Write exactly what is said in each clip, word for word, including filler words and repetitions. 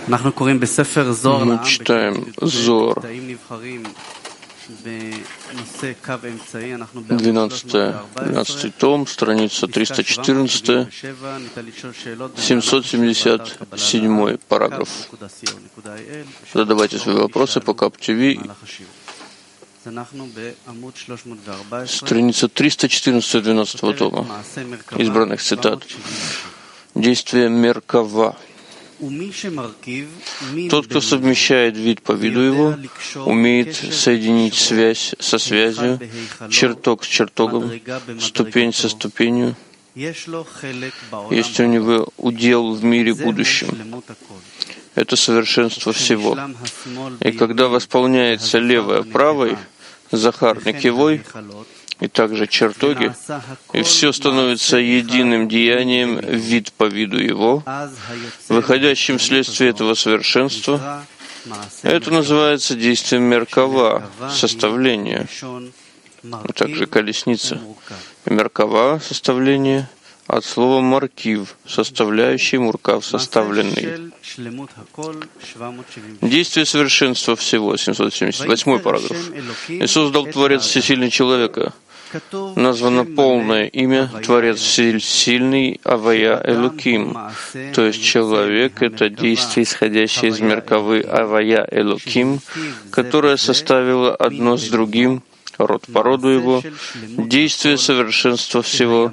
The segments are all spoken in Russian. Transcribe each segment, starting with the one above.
Мы читаем Зоар, двенадцатый том, страница триста четырнадцать, семьсот семьдесят седьмой параграф. Задавайте свои вопросы по Кап ти ви. Страница триста четырнадцать двенадцатого тома, избранных цитат. Действие Меркава. Тот, кто совмещает вид по виду его, умеет соединить связь со связью, чертог с чертогом, ступень со ступенью. Есть у него удел в мире будущем. Это совершенство всего. И когда восполняется левое правой, Захар Некивой, и также чертоги, и все становится единым деянием вид по виду его, выходящим вследствие этого совершенства. Это называется действием Меркава, составление, а также колесница. Меркава, составление, от слова маркив, составляющий, муркав, составленный. Действие совершенства всего, семьсот семьдесят восьмой параграф. И создал Творец всесильный человека. Названо полное имя Творец всесильный Авая Элоким, то есть человек — это действие, исходящее из Меркавы Авая Элоким, которое составило одно с другим, род по роду его, действие совершенства всего.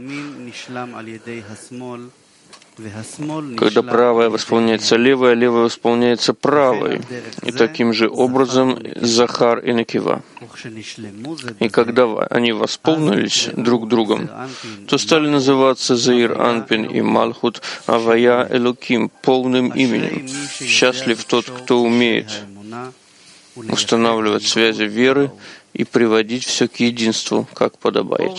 Когда правое восполняется левое, левое восполняется правой. И таким же образом Захар и Некива. И когда они восполнились друг другом, то стали называться Заир Анпин и Малхут Авая Элоким полным именем. Счастлив тот, кто умеет устанавливать связи веры и приводить все к единству, как подобает.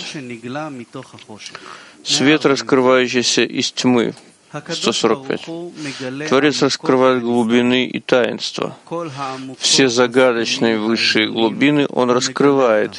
Свет, раскрывающийся из тьмы. сто сорок пять. Творец раскрывает глубины и таинства. Все загадочные высшие глубины Он раскрывает.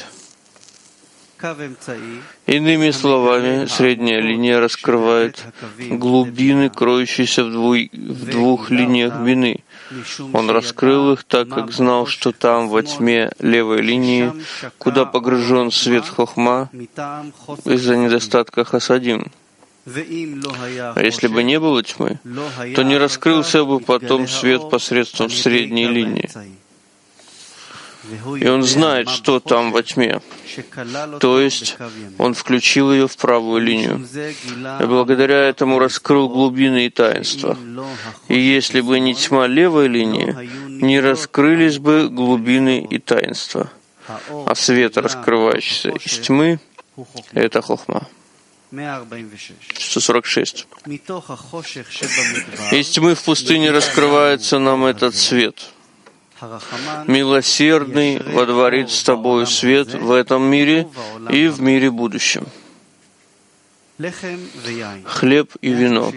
Иными словами, средняя линия раскрывает глубины, кроющиеся в, дву... в двух линиях бины. Он раскрыл их, так как знал, что там, во тьме левой линии, куда погружен свет хохма, из-за недостатка хасадим. А если бы не было тьмы, то не раскрылся бы потом свет посредством средней линии. И он знает, что там во тьме. То есть он включил ее в правую линию. И благодаря этому раскрыл глубины и таинства. И если бы не тьма левой линии, не раскрылись бы глубины и таинства. А свет, раскрывающийся из тьмы, — это хохма. сто сорок шесть. Из тьмы в пустыне раскрывается нам этот свет. Милосердный водворит с тобою свет в этом мире и в мире будущем. Хлеб и вино.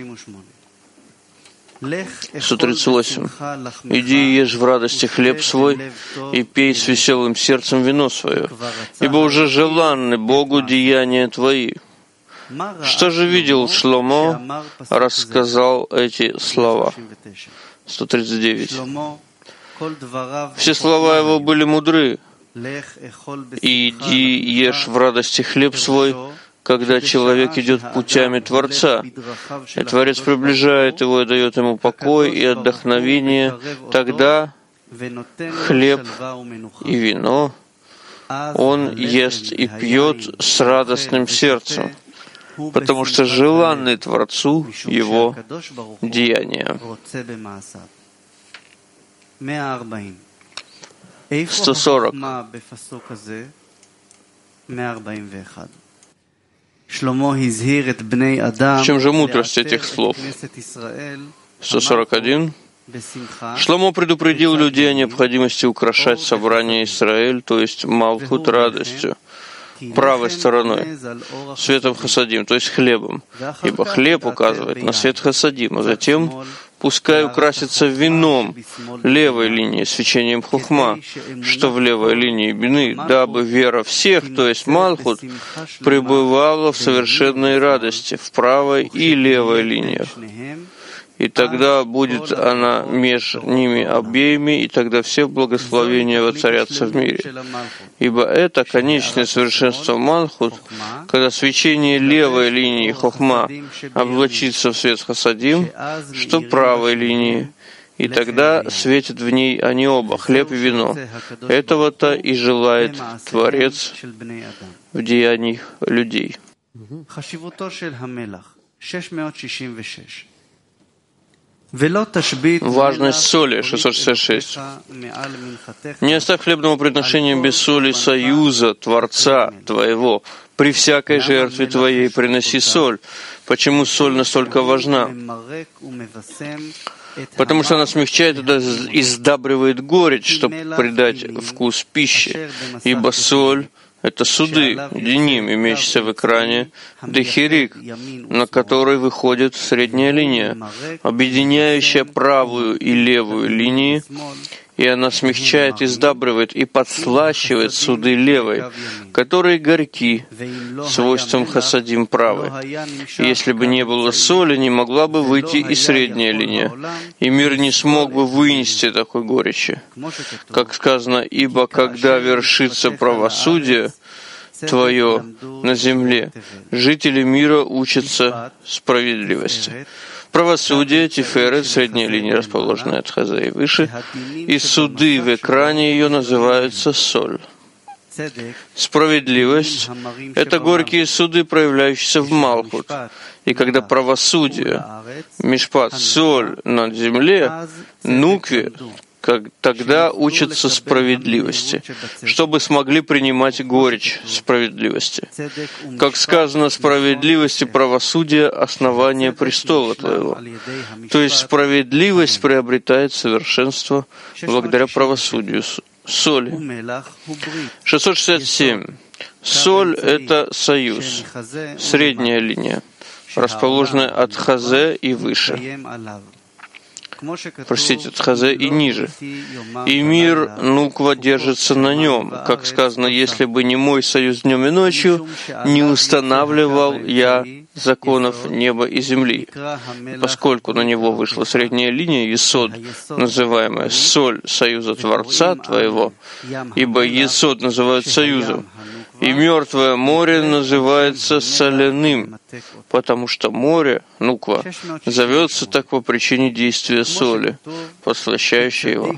сто тридцать восемь. «Иди и ешь в радости хлеб свой, и пей с веселым сердцем вино свое, ибо уже желанны Богу деяния твои». Что же видел Шломо, рассказал эти слова? сто тридцать девять. Все слова его были мудры. «И иди ешь в радости хлеб свой», когда человек идет путями Творца, и Творец приближает его и дает ему покой и отдохновение, тогда хлеб и вино он ест и пьет с радостным сердцем, потому что желанны Творцу его деяния. сто сорок. В чем же мудрость этих слов? сто сорок один. Шломо предупредил людей о необходимости украшать собрание Израиль, то есть Малхут, радостью, правой стороной, светом хасадим, то есть хлебом, ибо хлеб указывает на свет хасадим, а затем пускай украсится вином левой линии, свечением хухма, что в левой линии бины, дабы вера всех, то есть Малхут, пребывала в совершенной радости в правой и левой линиях. и тогда будет она меж ними обеими, и тогда все благословения воцарятся в мире. Ибо это конечное совершенство Малхут, когда свечение левой линии Хохма облачится в свет Хасадим, что правой линии, и тогда светят в ней они оба, хлеб и вино. Этого-то и желает Творец в деяниях людей. Важность соли, шестьсот шестьдесят шесть. Не оставь хлебного приношения без соли союза Творца Твоего. При всякой жертве Твоей приноси соль. Почему соль настолько важна? Потому что она смягчает и сдабривает горечь, чтобы придать вкус пищи. Ибо соль — это суды, деним, имеющийся в экране, дехирик, на который выходит средняя линия, объединяющая правую и левую линии, и она смягчает и сдабривает и подслащивает суды левой, которые горьки, свойством хасадим правой. Если бы не было соли, не могла бы выйти и средняя линия, и мир не смог бы вынести такой горечи. Как сказано, ибо когда вершится правосудие Твое на земле, жители мира учатся справедливости. Правосудие, тиферет, средняя линия, расположенная от Хазе и выше, и суды в экране ее называются соль. Справедливость — это горькие суды, проявляющиеся в Малхут. И когда правосудие, мишпат, соль на земле, нукве, как, тогда учатся справедливости, чтобы смогли принимать горечь справедливости. Как сказано, справедливость и правосудие — основание престола Твоего. То есть справедливость приобретает совершенство благодаря правосудию соли. шестьсот шестьдесят семь. Соль — это союз, средняя линия, расположенная от Хазе и выше. Простите, от Хазе и ниже. И мир нуква держится на нем. Как сказано, если бы не мой союз днем и ночью, не устанавливал я законов неба и земли. Поскольку на него вышла средняя линия, Есод, называемая соль союза Творца Твоего, ибо Есод называют союзом, и мертвое море называется соляным, потому что море, нуква, зовется так по причине действия соли, послащающей его.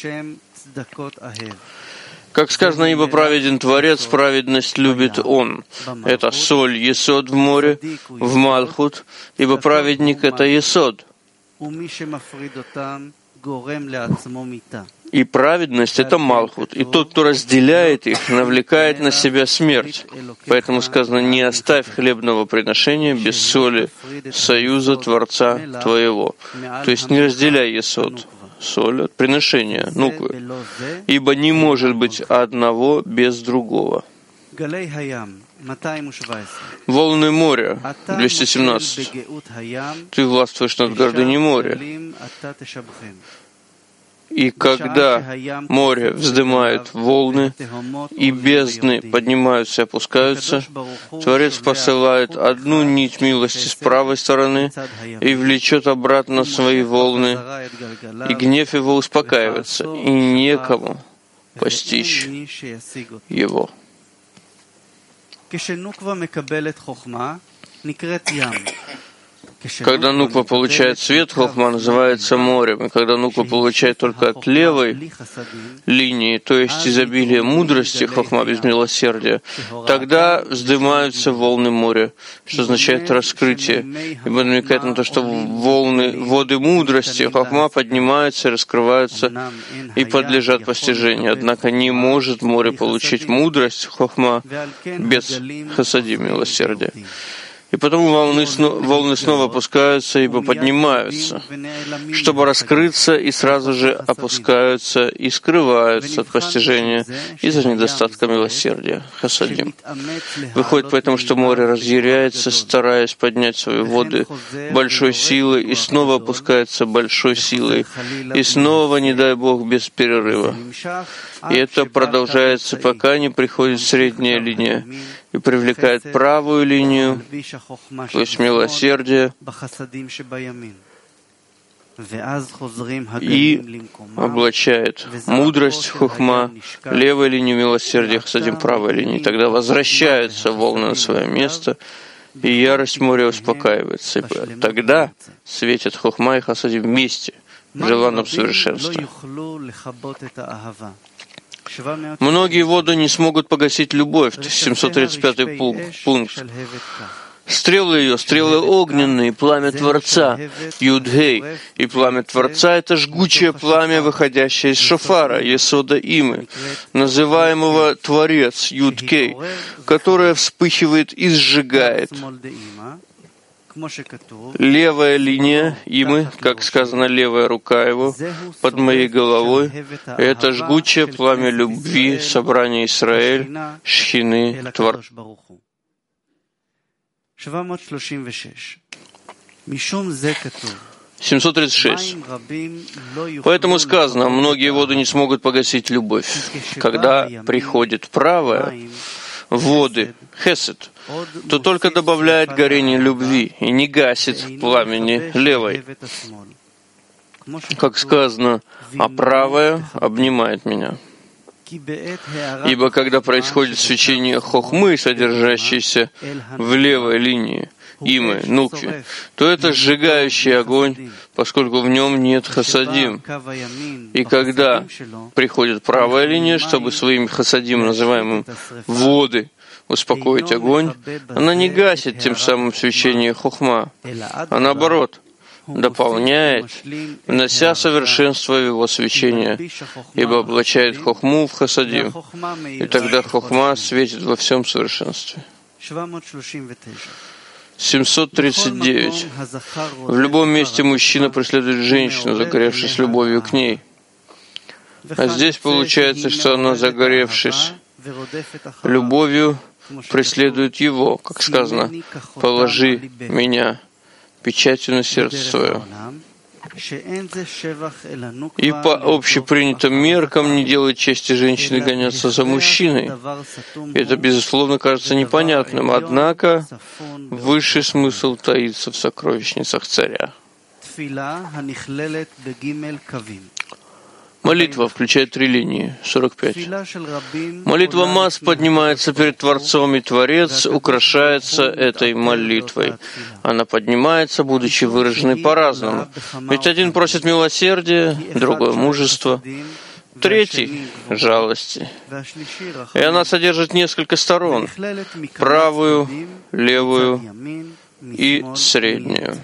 Как сказано, ибо праведен Творец, праведность любит Он. Это соль, Есод в море, в Малхут, ибо праведник — это Есод. И праведность — это Малхут, и тот, кто разделяет их, навлекает на себя смерть. Поэтому сказано, не оставь хлебного приношения без соли, союза Творца Твоего. То есть не разделяй Есод, соль от приношения, нуквы, ибо не может быть одного без другого. Волны моря, двести семнадцать. Ты властвуешь над гордыней моря. И когда море вздымает волны, и бездны поднимаются и опускаются, Творец посылает одну нить милости с правой стороны и влечет обратно свои волны, и гнев его успокаивается, и некому постичь его. Когда нуква получает свет, хохма называется морем, и когда нуква получает только от левой линии, то есть изобилие мудрости, хохма без милосердия, тогда вздымаются волны моря, что означает раскрытие, ибо намекает на то, что волны, воды мудрости, хохма поднимаются, раскрываются и подлежат постижению. Однако не может море получить мудрость, хохма, без хасади, милосердия. И потому волны, волны снова опускаются, ибо поднимаются, чтобы раскрыться, и сразу же опускаются и скрываются от постижения из-за недостатка милосердия, хасадим. Выходит поэтому, что море разъяряется, стараясь поднять свои воды большой силой, и снова опускается большой силой, и снова, не дай Бог, без перерыва. И это продолжается, пока не приходит средняя линия и привлекает правую линию, то есть милосердие, и облачает мудрость, хохма, левая линия милосердия, хасадим, правая линия. Тогда возвращаются волны на свое место, и ярость моря успокаивается. И тогда светят хохма и хасадим вместе, в желанном совершенстве. Многие воды не смогут погасить любовь. семьсот тридцать пятый пункт. Стрелы ее, стрелы огненные, пламя Творца, Юдгей. И пламя Творца — это жгучее пламя, выходящее из шофара, Есода Имы, называемого Творец, Юдкей, которое вспыхивает и сжигает. Левая линия Имы, как сказано, левая рука его, под моей головой, это жгучее пламя любви, собрание Исраэль, Шхины, Творца. семьсот тридцать шесть. Поэтому сказано, многие воды не смогут погасить любовь. Когда приходит правая, воды, хесед, то только добавляет горение любви и не гасит пламени левой. Как сказано, а правая обнимает меня. Ибо когда происходит свечение хохмы, содержащейся в левой линии, имы, нукви, то это сжигающий огонь, поскольку в нем нет хасадим. И когда приходит правая линия, чтобы своим хасадим, называемым воды, успокоить огонь, она не гасит тем самым свечение хохма, а наоборот, дополняет, внося совершенство в его свечение, ибо облачает хохму в хасадим, и тогда хохма светит во всем совершенстве. семьсот тридцать девять. В любом месте мужчина преследует женщину, загоревшись любовью к ней. А здесь получается, что она, загоревшись любовью, преследует его, как сказано, «Положи меня печатью на сердце свое». И по общепринятым меркам не делает чести женщины гоняться за мужчиной. Это, безусловно, кажется непонятным, однако высший смысл таится в сокровищницах царя. Молитва включает три линии, сорок пять. Молитва масс поднимается перед Творцом, и Творец украшается этой молитвой. Она поднимается, будучи выраженной по-разному. Ведь один просит милосердия, другой — мужества, третий — жалости. И она содержит несколько сторон — правую, левую и среднюю.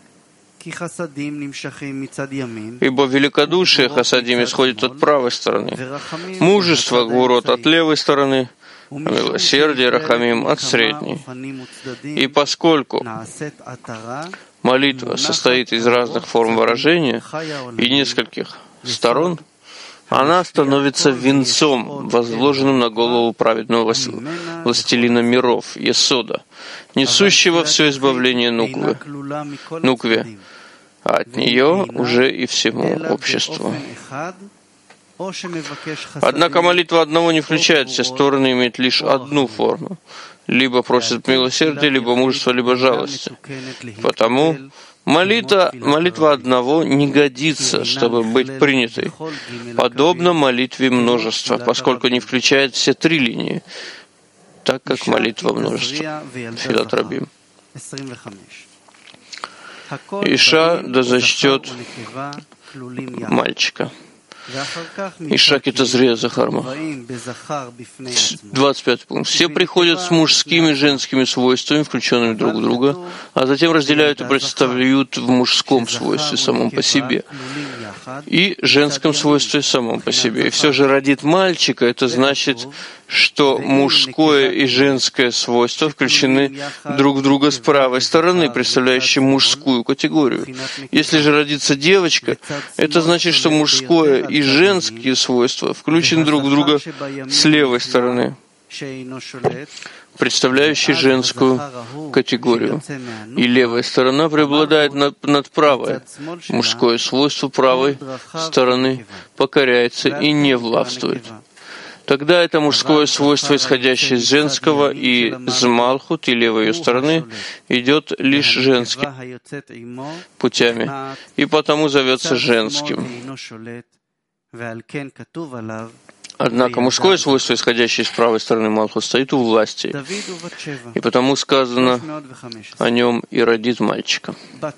Ибо великодушие хасадим исходит от правой стороны, мужество гвурот от левой стороны, а милосердие рахамим от средней. И поскольку молитва состоит из разных форм выражения и нескольких сторон, она становится венцом, возложенным на голову праведного властелина миров, Есода, несущего все избавление нуквы, нукве, а от нее уже и всему обществу. Однако молитва одного не включает все стороны, имеет лишь одну форму. Либо просит милосердия, либо мужества, либо жалости. Потому молитва, молитва одного не годится, чтобы быть принятой, подобно молитве множества, поскольку не включает все три линии, так как молитва множества. Филат Рабим. Иша да зачтет мальчика. Иша китазрея захарма. двадцать пятый пункт. Все приходят с мужскими и женскими свойствами, включенными друг в друга, а затем разделяют и представляют в мужском свойстве самом по себе и женском свойстве самом по себе. И все же родит мальчика, это значит, что мужское и женское свойство включены друг в друга с правой стороны, представляющей мужскую категорию. Если же родится девочка, это значит, что мужское и женские свойства включены друг в друга с левой стороны, представляющей женскую категорию. И левая сторона преобладает над, над правой. Мужское свойство правой стороны покоряется и не властвует. Тогда это мужское свойство, исходящее из женского, и с Малхут, и левой ее стороны, идет лишь женскими путями, и потому зовется женским. Однако мужское свойство, исходящее из правой стороны Малхут, стоит у власти, и потому сказано о нем и родит мальчика.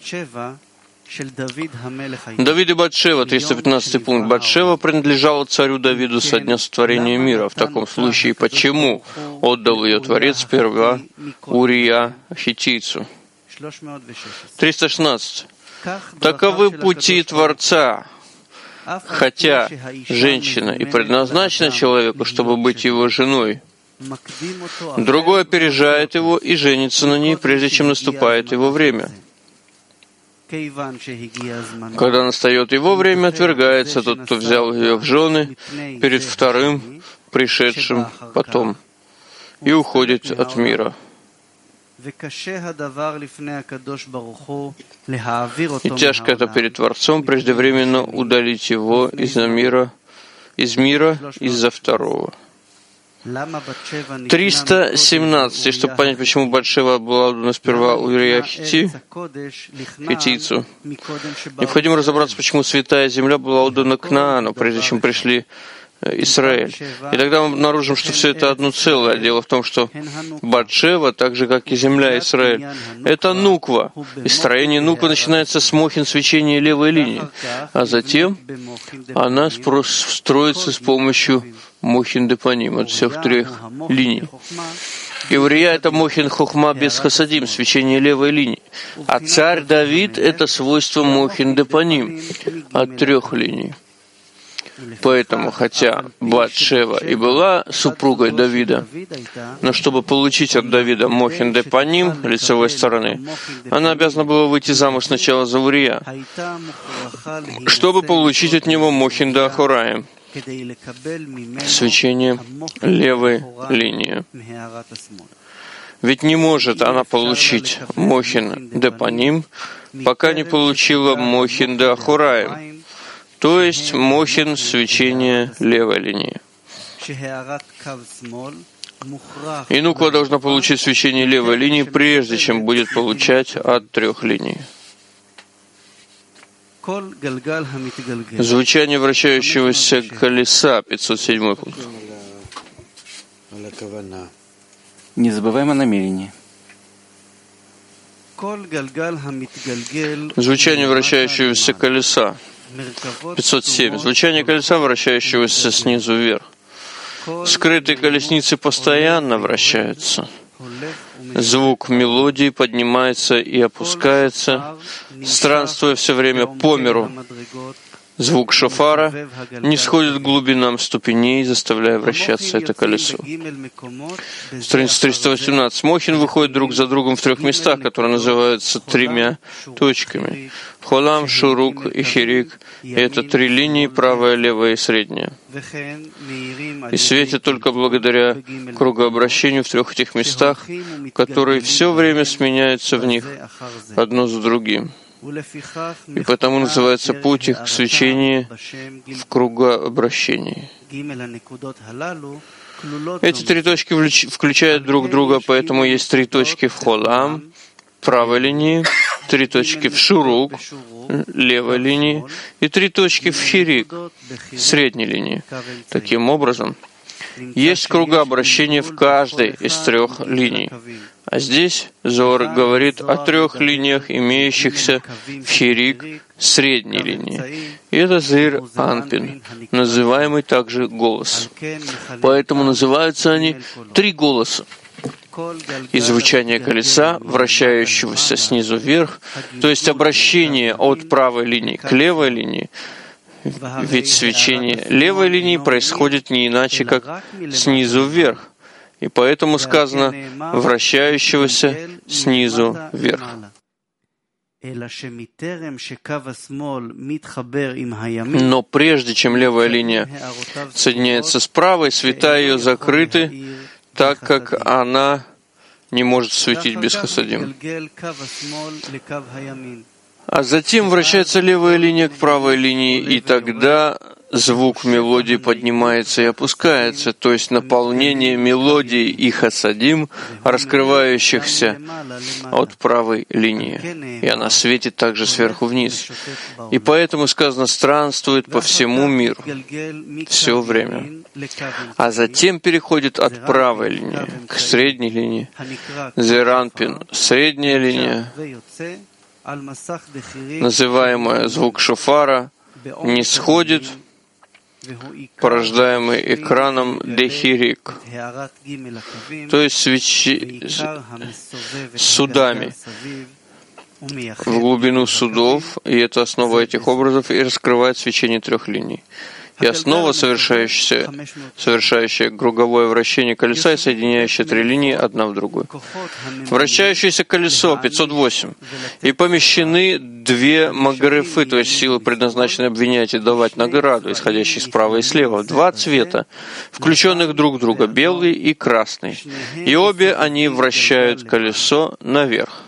Давид и Батшева, триста пятнадцатый пункт. Батшева принадлежала царю Давиду со дня сотворения мира. В таком случае, почему отдал ее Творец сперва Урия хиттийцу? триста шестнадцать. Таковы пути Творца. Хотя женщина и предназначена человеку, чтобы быть его женой, другой опережает его и женится на ней, прежде чем наступает его время. Когда настает его время, отвергается тот, кто взял ее в жены, перед вторым, пришедшим потом, и уходит от мира. И тяжко это перед Творцом преждевременно удалить его из мира, из мира из-за второго. триста семнадцать. И чтобы понять, почему Батшева была отдана сперва Урия хиттийцу, необходимо разобраться, почему святая земля была отдана Кнаану, прежде чем пришли Израиль. И тогда мы обнаружим, что все это одно целое. Дело в том, что Батшева, так же как и земля Израиль, это нуква. И строение нуквы начинается с мохин свечения левой линии, а затем она строится с помощью мохин депаним от всех трех линий. И Урия — это мохин хохма без хасадим, свечение левой линии. А царь Давид — это свойство мохин депаним от трех линий. Поэтому, хотя Батшева и была супругой Давида, но чтобы получить от Давида мохин депаним лицевой стороны, она обязана была выйти замуж сначала за Урия, чтобы получить от него мохин де ахораим, свечение левой линии. Ведь не может она получить мохин депаним, пока не получила мохин де ахораим, то есть мохин свечения левой линии. И нуква должна получить свечение левой линии, прежде чем будет получать от трех линий. Звучание вращающегося колеса, пятьсот седьмой пункт. Не забываем о намерении. Звучание вращающегося колеса, пятьсот семь. Звучание колеса, вращающегося снизу вверх. Скрытые колесницы постоянно вращаются. Звук мелодии поднимается и опускается, странствуя все время по миру. Звук шофара не сходит к глубинам ступеней, заставляя вращаться это колесо. Страница триста восемнадцать. Мохин выходит друг за другом в трех местах, которые называются тремя точками. Холам, Шурук и Хирик. И это три линии, правая, левая и средняя. И светят только благодаря кругообращению в трех этих местах, которые все время сменяются в них одно за другим. И потому называется путь их к свечению в кругообращении. Эти три точки включают друг друга, поэтому есть три точки в Холам, правой линии, три точки в Шурук, левой линии, и три точки в Хирик, средней линии. Таким образом, есть кругообращение в каждой из трех линий. А здесь Зоар говорит о трех линиях, имеющихся в Хирик средней линии. И это Зеир Анпин, называемый также голос. Поэтому называются они три голоса. И звучание колеса, вращающегося снизу вверх, то есть обращение от правой линии к левой линии, ведь свечение левой линии происходит не иначе, как снизу вверх. И поэтому сказано «вращающегося снизу вверх». Но прежде чем левая линия соединяется с правой, света ее закрыты, так как она не может светить без хасадим. А затем вращается левая линия к правой линии, и тогда звук мелодии поднимается и опускается, то есть наполнение мелодии и хасадим, раскрывающихся от правой линии. И она светит также сверху вниз. И поэтому сказано, странствует по всему миру все время. А затем переходит от правой линии к средней линии. Зеранпин — средняя линия, называемая звук шофара, не сходит, порождаемый экраном дехирик, то есть свечи, судами, в глубину судов, и это основа этих образов, и раскрывает свечение трех линий. И основа, совершающая, совершающая круговое вращение колеса и соединяющая три линии одна в другую. Вращающееся колесо пятьсот восемь. И помещены две магарефы, то есть силы, предназначенные обвинять и давать награду, исходящие справа и слева. Два цвета, включенных друг в друга, белый и красный. И обе они вращают колесо наверх.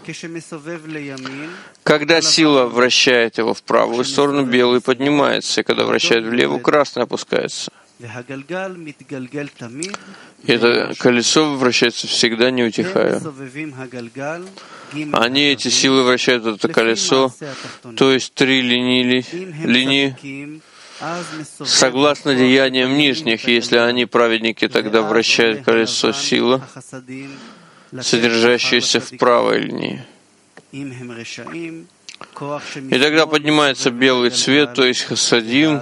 Когда сила вращает его в правую сторону, белый поднимается, и когда вращает влево, красный опускается. И это колесо вращается всегда, не утихая. Они, эти силы, вращают это колесо, то есть три линии, линии согласно деяниям нижних. Если они праведники, тогда вращает колесо сила, содержащаяся в правой линии. И тогда поднимается белый цвет, то есть хасадим,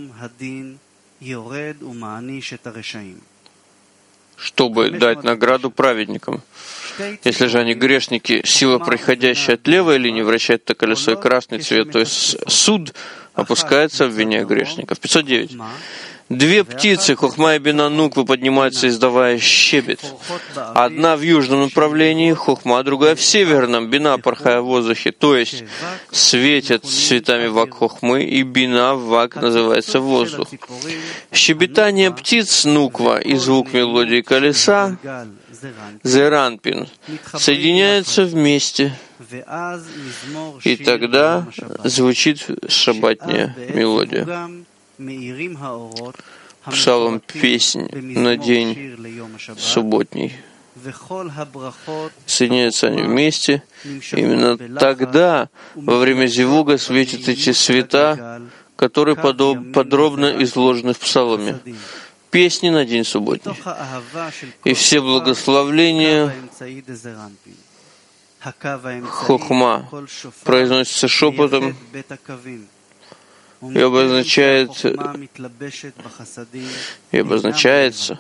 чтобы дать награду праведникам. Если же они грешники, сила, происходящая от левой линии, вращает это колесо, и красный цвет, то есть суд, опускается, обвиняя грешников. пятьсот девять. Две птицы, Хохма и Бина Нуквы, поднимаются, издавая щебет. Одна в южном направлении, Хохма, другая в северном, Бина, порхая в воздухе. То есть светят цветами вак Хохмы, и Бина, вак, называется воздух. Щебетание птиц Нуква и звук мелодии колеса Зеранпин соединяются вместе, и тогда звучит шаббатная мелодия. Псалом «Песнь на день субботний». Соединяются они вместе. Именно тогда, во время зивуга, светят эти света, которые подробно изложены в псаломе. Песни на день субботний. И все благословления Хохма произносятся шепотом, и обозначает, и обозначается,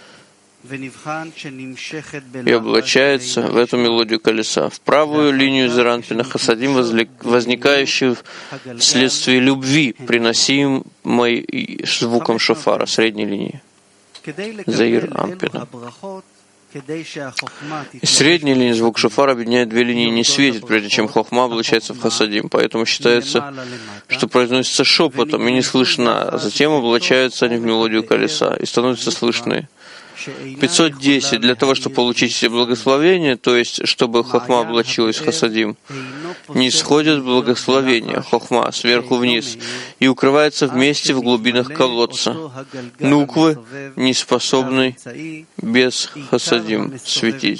и облачается в эту мелодию колеса, в правую линию Зеранпина хасадим, возникающую вследствие любви, приносимой звуком шофара, средней линии Заир Ампина. И средняя линия звук шофара объединяет две линии и не светит, прежде чем хохма облачается в хасадим. Поэтому считается, что произносится шепотом и не слышно, а затем облачаются они в мелодию колеса и становятся слышны. пятьсот десять. Для того, чтобы получить все благословения, то есть, чтобы хохма облачилась в хасадим, не сходят благословения хохма сверху вниз и укрывается вместе в глубинах колодца. Нуквы не способны без хасадим светить.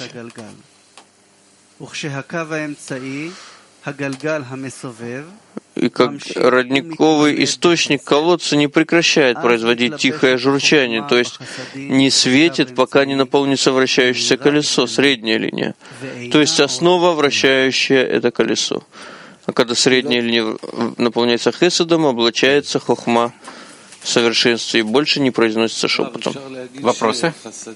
И как родниковый источник колодца не прекращает производить тихое журчание, то есть не светит, пока не наполнится вращающееся колесо, средняя линия. То есть основа, вращающая это колесо. А когда средняя линия наполняется хесадом, облачается хохма в совершенстве и больше не произносится шепотом. Вопросы?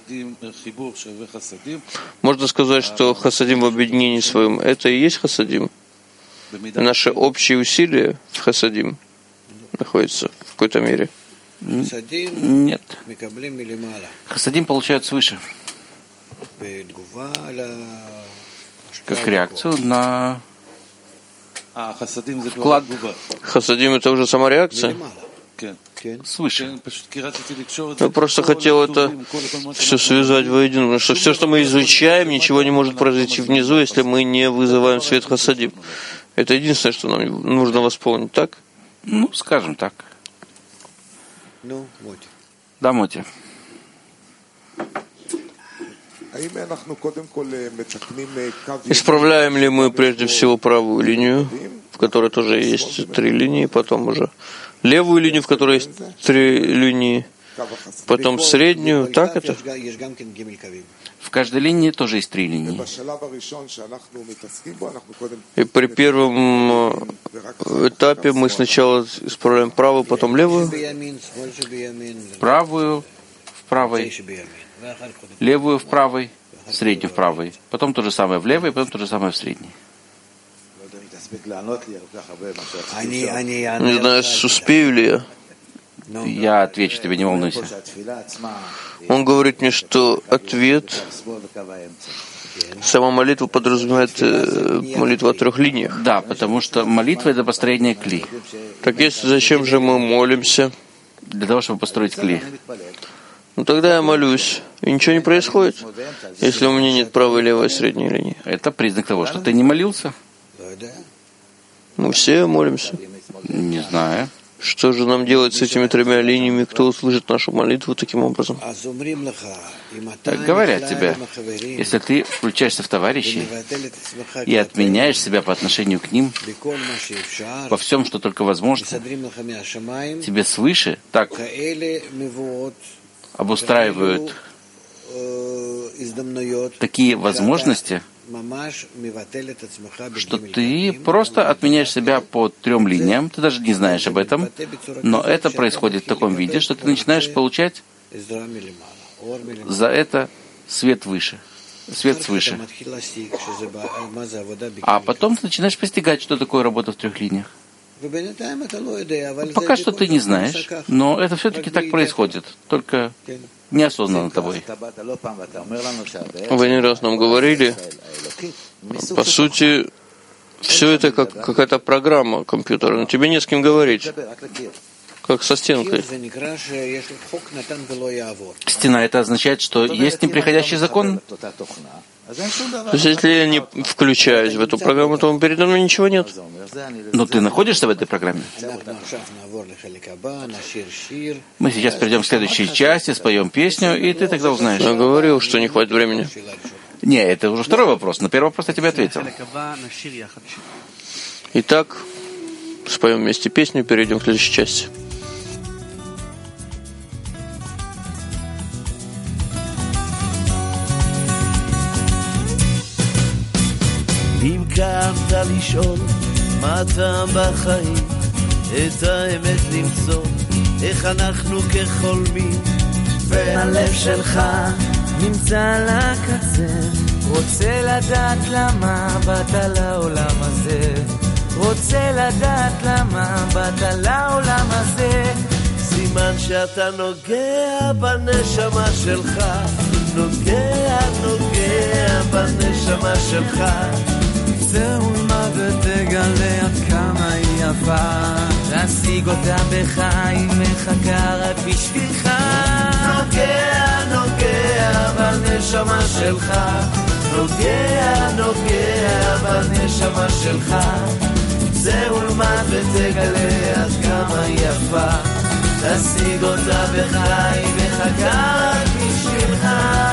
Можно сказать, что хасадим в объединении своем — это и есть хасадим. Наши общие усилия в хасадим находятся в какой-то мере. Нет. Хасадим получают свыше. Как реакцию на вклад. Хасадим — это уже сама реакция? Свыше. Я просто хотел это все связать воедино, потому что все, что мы изучаем, ничего не может произойти внизу, если мы не вызываем свет хасадим. Это единственное, что нам нужно восполнить, так? Ну, скажем так. Да, Моти. Исправляем ли мы прежде всего правую линию, в которой тоже есть три линии, потом уже левую линию, в которой есть три линии, потом среднюю, так это? В каждой линии тоже есть три линии. И при первом этапе мы сначала исправляем правую, потом левую. Правую в правой, левую в правой, среднюю в правой. Потом то же самое в левой, потом то же самое в средней. Не знаю, успею ли я. Я отвечу тебе, не волнуйся. Он говорит мне, что ответ, сама молитва подразумевает молитву о трех линиях. Да, потому что молитва — это построение кли. Так если зачем же мы молимся? Для того, чтобы построить кли. Ну тогда я молюсь, и ничего не происходит, если у меня нет правой, левой, средней линии. Это признак того, что ты не молился. Мы все молимся. Не знаю. Что же нам делать с этими тремя линиями? Кто услышит нашу молитву таким образом? Так говорят тебе, если ты включаешься в товарищей и отменяешь себя по отношению к ним во всем, что только возможно, тебе свыше так обустраивают такие возможности, что ты просто отменяешь себя по трем линиям, ты даже не знаешь об этом, но это происходит в таком виде, что ты начинаешь получать за это свет выше, свет свыше. А потом ты начинаешь постигать, что такое работа в трех линиях. Пока что ты не знаешь, но это все-таки так происходит, только неосознанно тобой. Вы не раз нам говорили, по сути, все это как какая-то программа компьютера, но тебе не с кем говорить, как со стенкой. Стена — это означает, что есть неприходящий закон. То есть, если я не включаюсь в эту программу, то передо мной ничего нет. Но ты находишься в этой программе. Мы сейчас перейдем к следующей части, споем песню, и ты тогда узнаешь. Я говорил, что не хватит времени. Не, это уже второй вопрос. На первый вопрос я тебе ответил. Итак, споем вместе песню, перейдем к следующей части. אם קמת לשאול מה הטעם בחיים, את האמת למצוא, איך אנחנו כחולמים, והלב שלך נמצא על הקצה, רוצה לדעת למה באת לעולם הזה, רוצה לדעת למה באת לעולם הזה, סימן שאתה נוגע בנשמה שלך, נוגע, נוגע בנשמה שלך, זהו מה ותגלה עד כמה היא יפה, להשיג אותה בך היא מחכה רק בשבילך, נוגע, נוגע בנשמה שלך, נוגע, נוגע בנשמה שלך, זהו מה ותגלה עד כמה היא יפה, להשיג אותה בך היא מחכה רק בשבילך.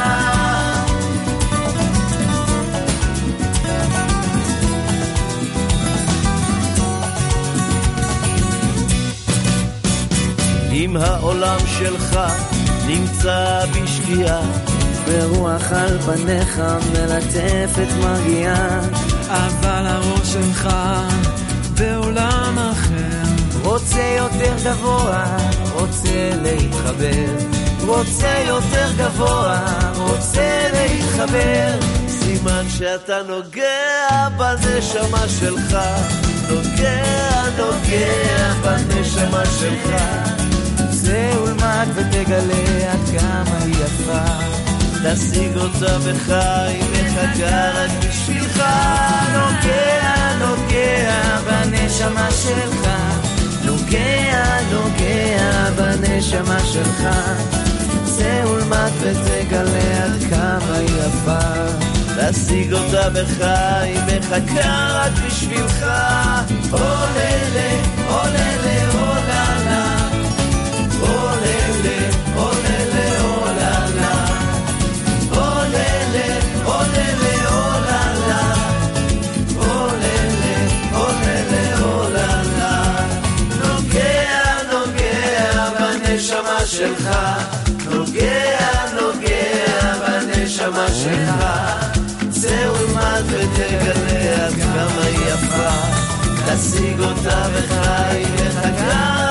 אם העולם שלך נמצא בשקיעה, ברוח על פניך מלטפת מגיעה, אבל הראש שלך בעולם אחר, רוצה יותר גבוה, רוצה להתחבר, רוצה יותר גבוה, רוצה להתחבר, סימן שאתה נוגע בנשמה שלך, נוגע, נוגע בנשמה שלך, זה ולמד ותגלה עד כמה היא יפה, תשיג אותה בך היא מחכה רק בשבילך, נוגע, נוגע בנשמה שלך, נוגע, נוגע בנשמה שלך, זה ולמד ותגלה עד כמה היא יפה, תשיג אותה בך היא מחכה רק בשבילך, עוללה, עוללה, עוללה, עוללה, שלך, נוגע, נוגע בנשמה שלך. צא ולמד ותגלה עד כמה היא יפה, תשיג אותה וחי וחגה